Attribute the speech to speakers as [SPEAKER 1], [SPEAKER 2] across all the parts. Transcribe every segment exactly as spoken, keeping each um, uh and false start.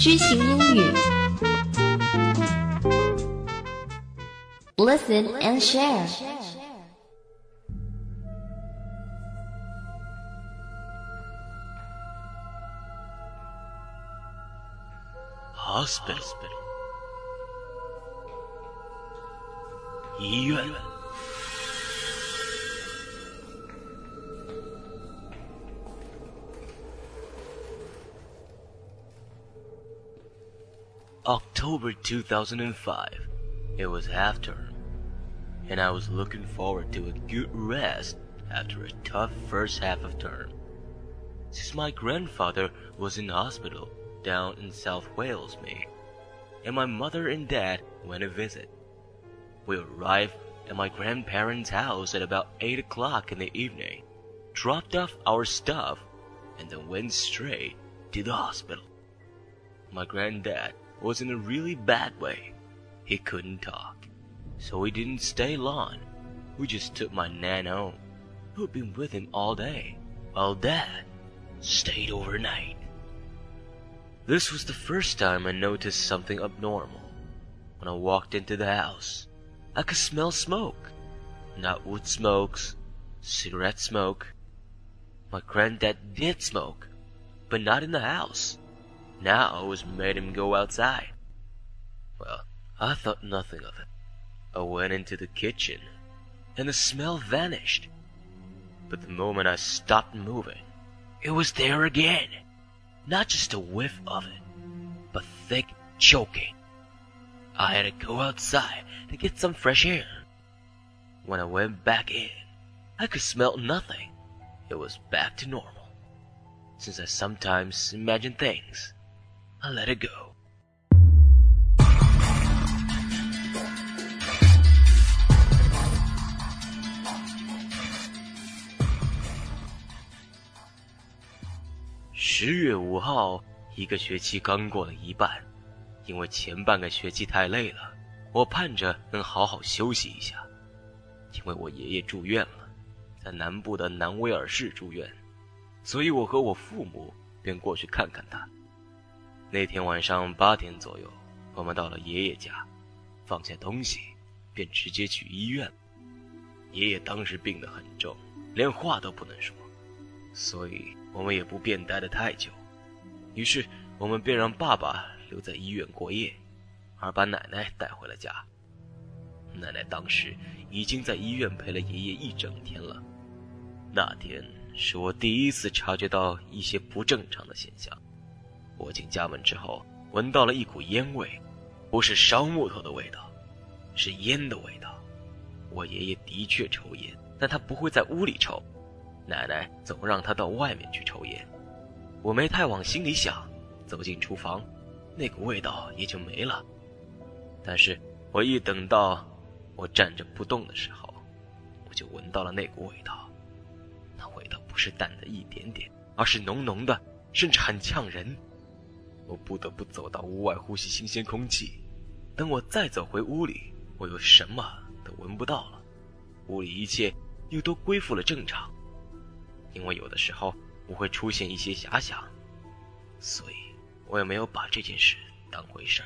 [SPEAKER 1] 知行英语 Listen and share.
[SPEAKER 2] Hospital 医院October two thousand five. It was half term, and I was looking forward to a good rest after a tough first half of term. Since my grandfather was in hospital down in South Wales, me, and my mother and dad went to visit. We arrived at my grandparents' house at about eight o'clock in the evening, dropped off our stuff, and then went straight to the hospital. My granddad was in a really bad way. He couldn't talk, so we didn't stay long. We just took my nan home, who'd been with him all day, while Dad stayed overnight. This was the first time I noticed something abnormal. When I walked into the house, I could smell smoke. Not wood smokes, cigarette smoke. My granddad did smoke, but not in the house. Now it was made him go outside. Well, I thought nothing of it. I went into the kitchen, and the smell vanished. But the moment I stopped moving, it was there again. Not just a whiff of it, but thick choking. I had to go outside to get some fresh air. When I went back in, I could smell nothing. It was back to normal. Since I sometimes imagine things, I let it go. 十月五号，一个学期刚过了一半，因为前半个学期太累了，我盼着能好好休息一下。因为我爷爷住院了，在南部的南威尔士住院，所以我和我父母便过去看看他。那天晚上八点左右，我们到了爷爷家，放下东西，便直接去医院。爷爷当时病得很重，连话都不能说，所以我们也不便待得太久。于是我们便让爸爸留在医院过夜，而把奶奶带回了家。奶奶当时已经在医院陪了爷爷一整天了。那天是我第一次察觉到一些不正常的现象。我进家门之后，闻到了一股烟味，不是烧木头的味道，是烟的味道。我爷爷的确抽烟，但他不会在屋里抽，奶奶总让他到外面去抽烟。我没太往心里想，走进厨房，那股味道也就没了。但是我一等到我站着不动的时候，我就闻到了那股味道。那味道不是淡的一点点，而是浓浓的，甚至很呛人。我不得不走到屋外呼吸新鲜空气。等我再走回屋里，我又什么都闻不到了，屋里一切又都恢复了正常。因为有的时候我会出现一些遐想，所以我也没有把这件事当回事儿。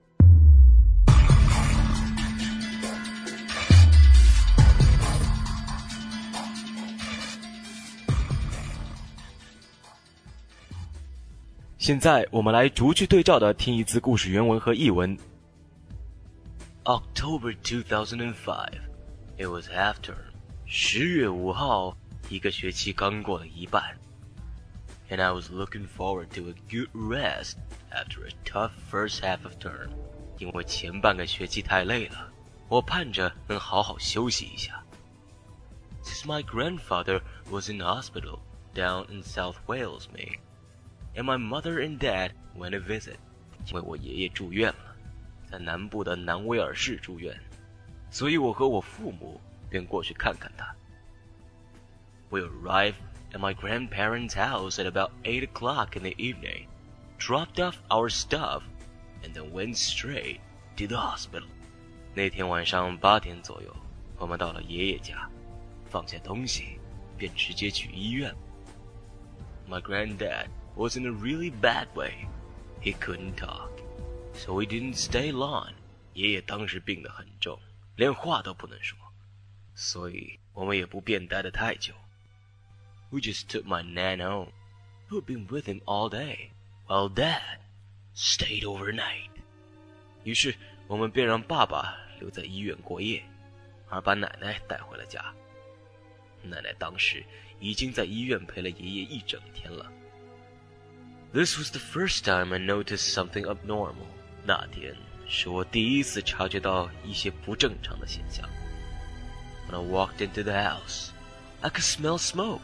[SPEAKER 2] 现在我们来逐句对照的听一次故事原文和译文。October two thousand five. It was half term. 十月五号，一个学期刚过了一半。And I was looking forward to a good rest after a tough first half of term. 因为前半个学期太累了，我盼着能好好休息一下。Since my grandfather was in hospital down in South Wales, me, and my mother and dad went to visit. 因为我爷爷住院了，在南部的南威尔士住院，所以我和我父母便过去看看他。We arrived at my grandparents' house at about eight o'clock in the evening, dropped off our stuff, and then went straight to the hospital. 那天晚上八点左右，我们到了爷爷家，放下东西，便直接去医院。My granddad was in a really bad way. He couldn't talk, so we didn't stay long. 爷爷当时病得很重，连话都不能说，所以我们也不便待得太久。We just took my nan home, who'd been with him all day, while Dad stayed overnight. 于是我们便让爸爸留在医院过夜，而把奶奶带回了家。奶奶当时已经在医院陪了爷爷一整天了。This was the first time I noticed something abnormal. 那天是我第一次察觉到一些不正常的现象。When I walked into the house, I could smell smoke.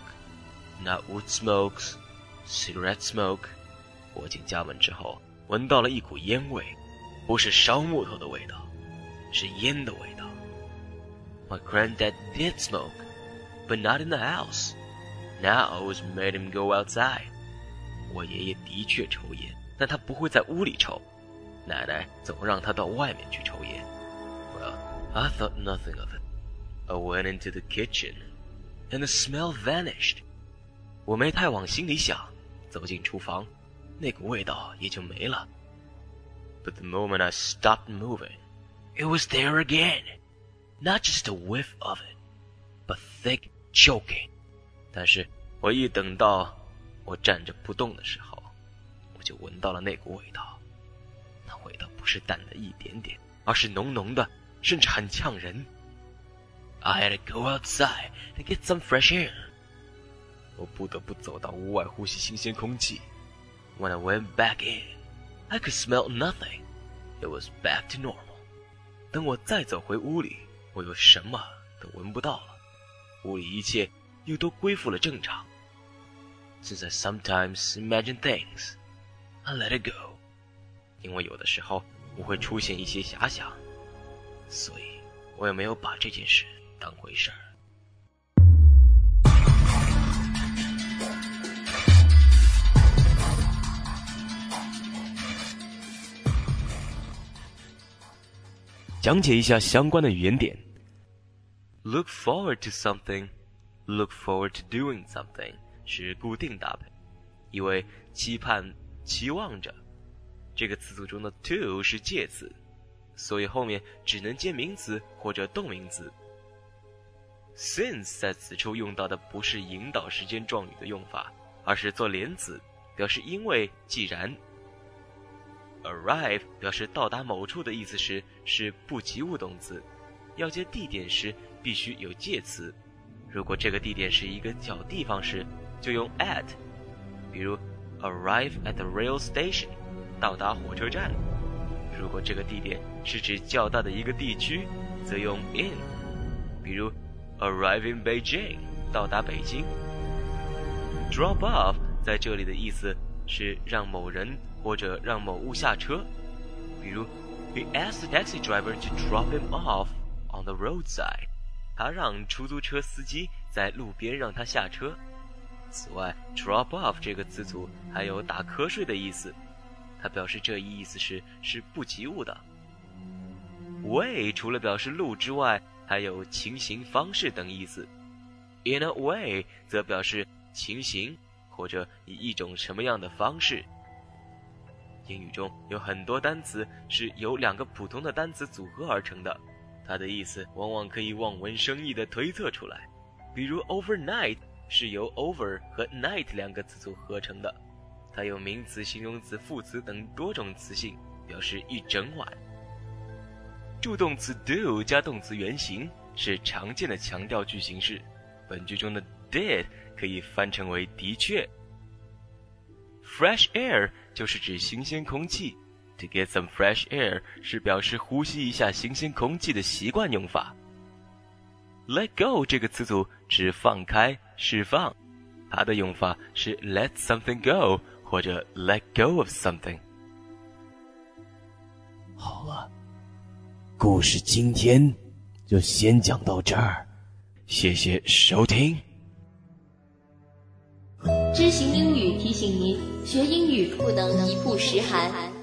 [SPEAKER 2] Not wood smokes, cigarette smoke. 我进家门之后，闻到了一股烟味，不是烧木头的味道，是烟的味道。My granddad did smoke, but not in the house. Now I always made him go outside. 我爷爷的确抽烟，但他不会在屋里抽。奶奶总让他到外面去抽烟。Well, I thought nothing of it. I went into the kitchen, and the smell vanished. 我没太往心里想，走进厨房，那股味道也就没了。But the moment I stopped moving, it was there again. Not just a whiff of it, but thick choking. 但是我一等到我站着不动的时候，我就闻到了那股味道。那味道不是淡的一点点，而是浓浓的，甚至很呛人。I had to go outside to get some fresh air. 我不得不走到屋外呼吸新鲜空气。When I went back in, I could smell nothing. It was back to normal. 等我再走回屋里，我又什么都闻不到了。屋里一切又都恢复了正常。Since I sometimes imagine things, I let it go. 因为有的时候我会出现一些遐想，所以我也没有把这件事当回事儿。讲解一下相关的语言点。Look forward to something, look forward to doing something 是固定搭配，意为期盼、期望着。这个词组中的 to 是介词，所以后面只能接名词或者动名词。Since 在此处用到的不是引导时间状语的用法，而是做连词，表示因为、既然。Arrive 表示到达某处的意思时是不及物动词，要接地点时必须有介词。如果这个地点是一个小地方时，就用 at， 比如 arrive at the rail station， 到达火车站。如果这个地点是指较大的一个地区，则用 in， 比如 arrive in Beijing， 到达北京。Drop off 在这里的意思是让某人或者让某物下车，比如 He asked the taxi driver to drop him off on the roadside. 他让出租车司机在路边让他下车。此外 drop off 这个词组还有打瞌睡的意思，它表示这一意思是是不及物的。way 除了表示路之外，还有情形、方式等意思。In a way 则表示情形或者以一种什么样的方式。英语中有很多单词是由两个普通的单词组合而成的，它的意思往往可以望文生义地推测出来。比如 overnight 是由 over 和 night 两个词组合成的，它有名词、形容词、副词等多种词性，表示一整晚。助动词 do 加动词原形是常见的强调句形式，本句中的 did 可以翻成为的确。Fresh air 就是指新鲜空气， To get some fresh air 是表示呼吸一下新鲜空气的习惯用法。Let go 这个词组指放开、释放，它的用法是 let something go 或者 let go of something。好了，故事今天就先讲到这儿，谢谢收听。
[SPEAKER 1] 知行英语提醒您，学英语不能一曝十寒。